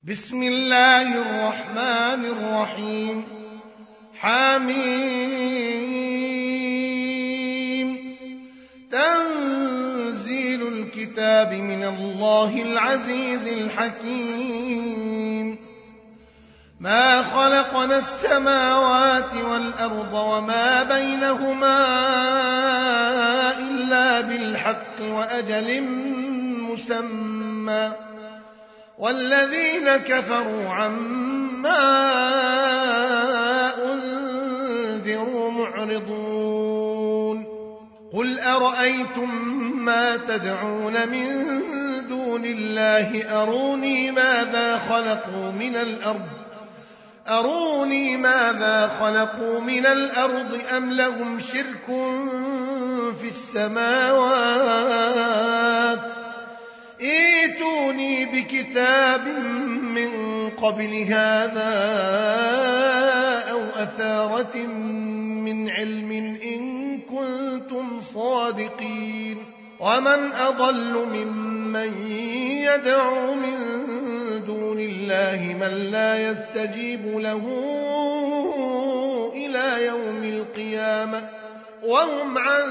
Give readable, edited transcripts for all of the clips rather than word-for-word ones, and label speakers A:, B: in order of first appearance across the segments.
A: بسم الله الرحمن الرحيم. حميم. تنزيل الكتاب من الله العزيز الحكيم. ما خلقنا السماوات والأرض وما بينهما إلا بالحق وأجل مسمى، والذين كفروا عما أنذروا معرضون. قل أرأيتم ما تدعون من دون الله أروني ماذا خلقوا من الأرض أم لهم شرك في السماوات، ائتوني بكتاب من قبل هذا أو أثارة من علم إن كنتم صادقين. ومن أضل ممن يدعو من دون الله من لا يستجيب له إلى يوم القيامة وهم عن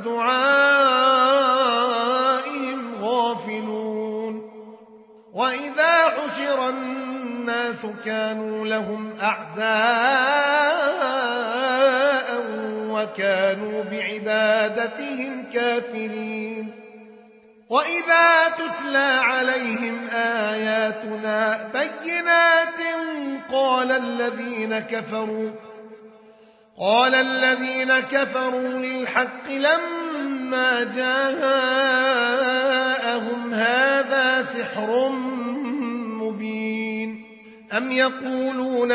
A: دعائهم غافلون. وإذا حشر الناس كانوا لهم أعداء وكانوا بعبادتهم كافرين. وإذا تتلى عليهم آياتنا بينات قال الذين كفروا للحق لما جاءهم هذا سحر مبين. أم يقولون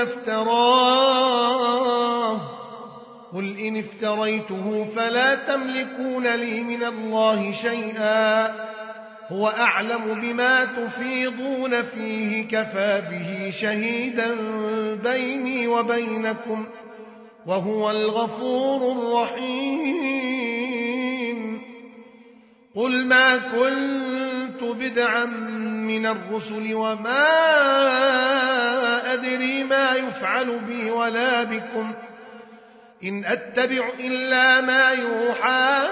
A: افتراه، قل إن افتريته فلا تملكون لي من الله شيئا، هو أعلم بما تفيضون فيه، كفى به شهيدا بيني وبينكم وهو الغفور الرحيم. قل ما كنت بدعا من الرسل وما أدري ما يفعل بي ولا بكم، إن أتبع إلا ما يوحى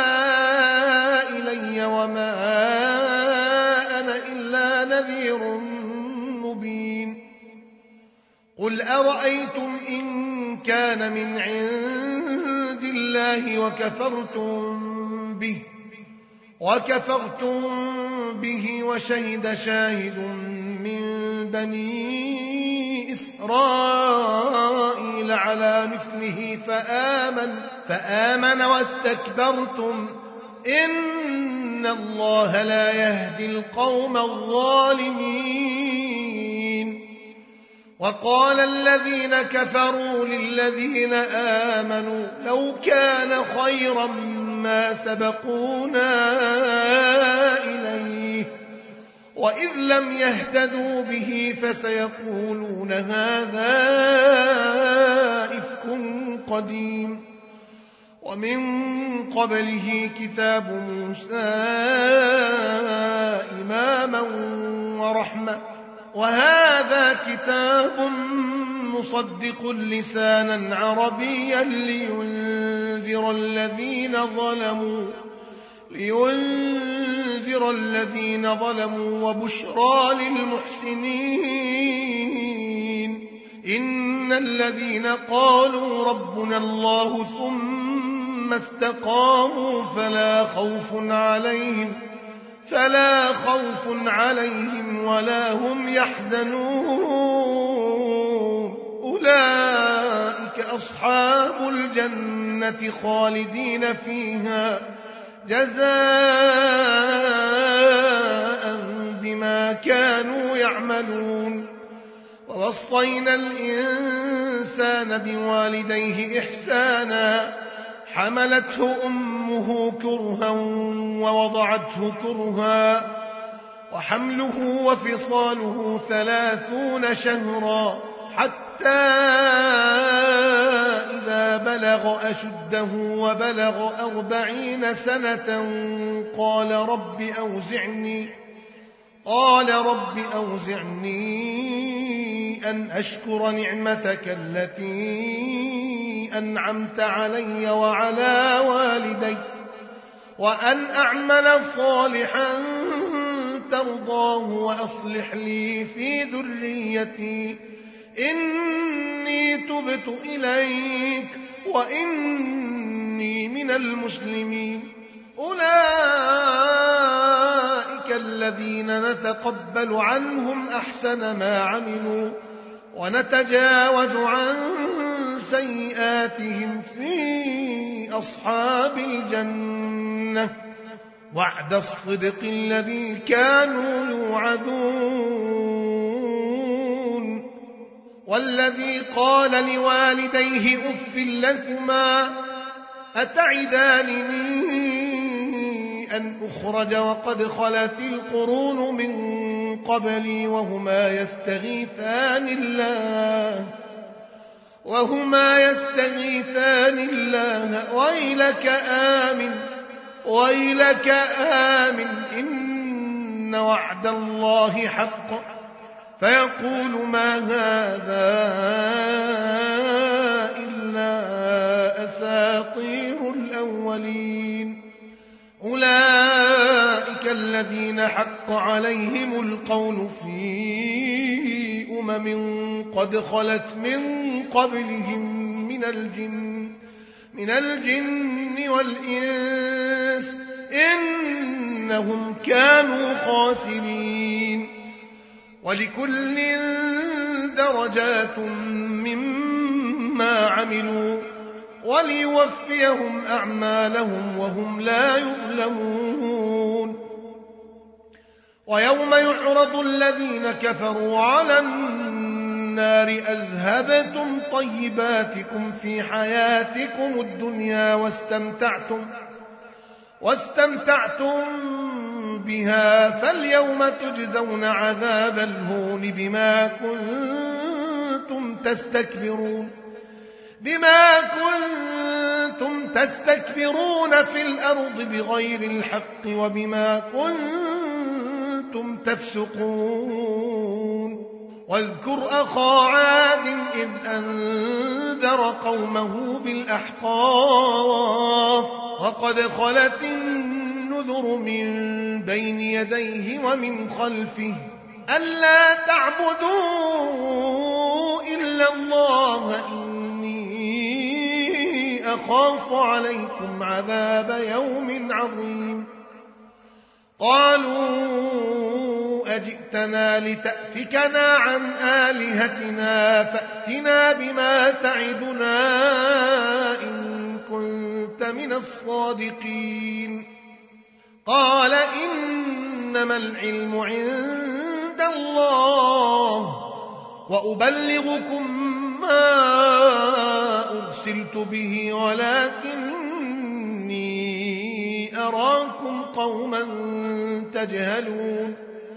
A: إلي وما أنا إلا نذير مبين. قل أرأيتم إن كان من عند الله وكفرتم به وشهد شاهد من بني إسرائيل على مثله فآمن واستكبرتم إن الله لا يهدي القوم الظالمين. وقال الذين كفروا للذين آمنوا لو كان خيرا ما سبقونا إليه، وإذ لم يهتدوا به فسيقولون هذا إفك قديم. ومن قبله كتاب موسى إماما ورحمة، وهذا كتاب مصدق لسانا عربيا لينذر الذين ظلموا وبشرى للمحسنين. إن الذين قالوا ربنا الله ثم استقاموا فلا خوف عليهم ولا هم يحزنون. أولئك أصحاب الجنة خالدين فيها جزاء بما كانوا يعملون. ووصينا الإنسان بوالديه إحسانا، حملته أمه كرها ووضعته كرها، وحمله وفصاله 30 شهرا، حتى إذا بلغ أشده وبلغ 40 سنة قال رب أوزعني أن أشكر نعمتك التي أنعمت علي وعلى والدي وأن أعمل صالحا ترضاه وأصلح لي في ذريتي إني تبت إليك وإني من المسلمين. أولئك الذين نتقبل عنهم أحسن ما عملوا ونتجاوز عن سيئاتهم في أصحاب الجنة وعد الصدق الذي كانوا يوعدون. والذي قال لوالديه أف لكما أتعدانني أن أخرج وقد خلت القرون من قبلي وهما يستغيثان الله ويلك آمن إن وعد الله حق فيقول ما هذا إلا أساطير الأولين. أولئك الذين حق عليهم القول في قد خلت من قبلهم من الجن والإنس إنهم كانوا خاسرين. ولكل درجات مما عملوا وليوفيهم أعمالهم وهم لا يظلمون. ويوم يعرض الذين كفروا على النار أذهبتم طيباتكم في حياتكم الدنيا واستمتعتم بها فاليوم تجزون عذاب الهون بما كنتم تستكبرون في الأرض بغير الحق وبما كنتم تفسقون. واذكر أخا عاد إذ أنذر قومه بالأحقاف وقد خلت النذر من بين يديه ومن خلفه ألا تعبدوا إلا الله إني أخاف عليكم عذاب يوم عظيم. قالوا أجئتنا لتأفكنا عن آلهتنا فأتنا بما تعدنا إن كنت من الصادقين. قال إنما العلم عند الله وأبلغكم ما أرسلت به ولكني أراكم قوما تجهلون.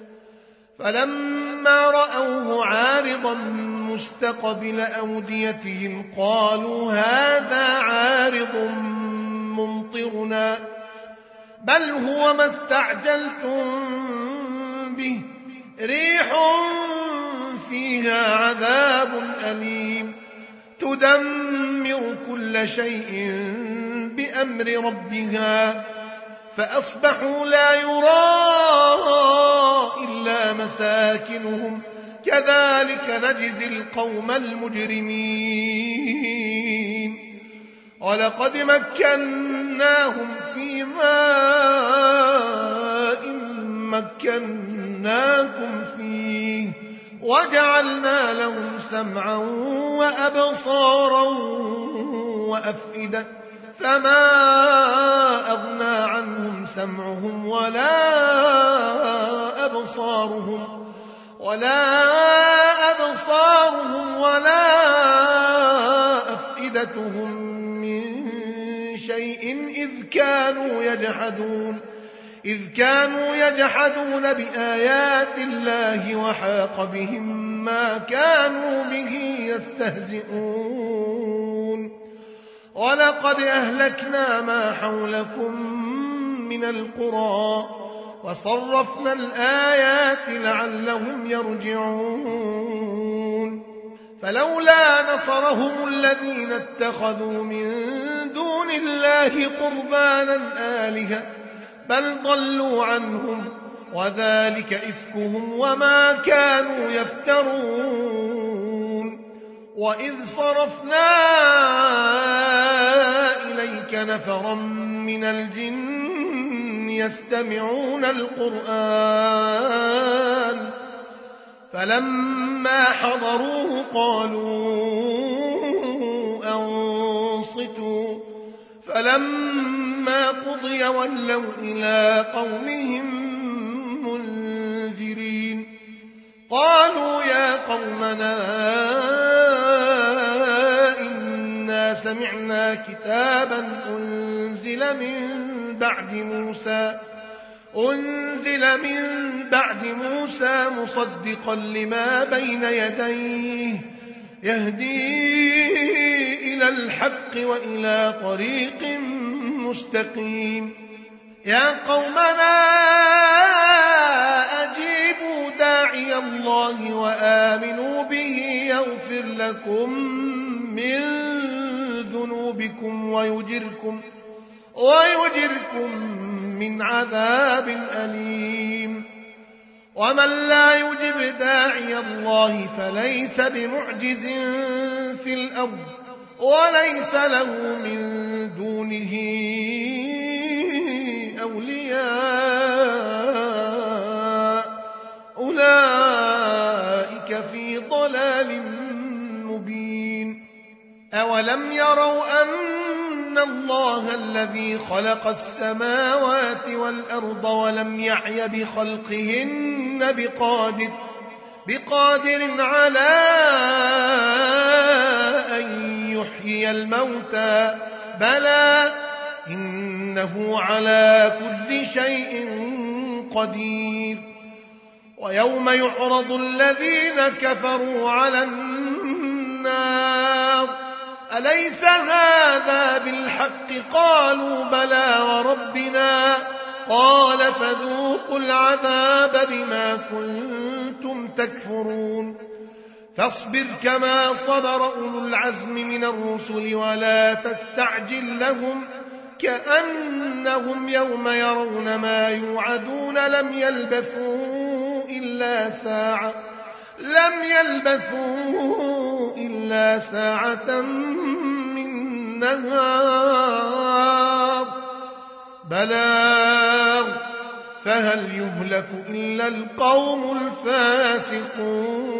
A: فلما رأوه عارضا مستقبل أوديتهم قالوا هذا عارض ممطرنا بل هو ما استعجلتم به ريح فيها عذاب أليم تدمر كل شيء بأمر ربها فأصبحوا لا يرى إلا مساكنهم كذلك نجزي القوم المجرمين. ولقد مكناهم في ماء مكناكم فيه وجعلنا لهم سمعا وأبصارا وأفئدة فما أغنى عنهم سمعهم ولا أبصارهم ولا أفئدتهم من شيء إذ كانوا يجحدون بآيات الله وحاق بهم ما كانوا به يستهزئون. ولقد أهلكنا ما حولكم من القرى وصرفنا الآيات لعلهم يرجعون فلولا نصرهم الذين اتخذوا من دون الله قربانا آلهة بل ضلوا عنهم وذلك إفكهم وما كانوا يفترون وإذ صرفنا إليك نفرا من الجن يستمعون القرآن فلما حضروه قالوا أنصتوا فلما قضي ولوا إلى قومهم منذرين قالوا يا قومنا إنا سمعنا كتابا أنزل من بعد موسى مصدقا لما بين يديه يهدي إلى الحق وإلى طريق مستقيم يا قومنا أجيبوا داعي الله وآمنوا به يغفر لكم من ذنوبكم ويجركم من عذاب أليم ومن لا يجب داعي الله فليس بمعجز في الأرض وليس له من دونه أولياء أولئك في ضلال مبين أولم يروا أن الله الذي خلق السماوات والأرض ولم يعي بخلقهن بقادر على أن يحيي الموتى بلى إنه على كل شيء قدير ويوم يعرض الذين كفروا على النار أليس هذا بالحق قالوا بلى وربنا قال فذوقوا العذاب بما كنتم تكفرون فاصبر كما صبر أولو العزم من الرسل ولا تستعجل لهم كأنهم يوم يرون ما يوعدون لم يلبثوا إلا ساعة من نهار بلاغ فهل يهلك إلا القوم الفاسقون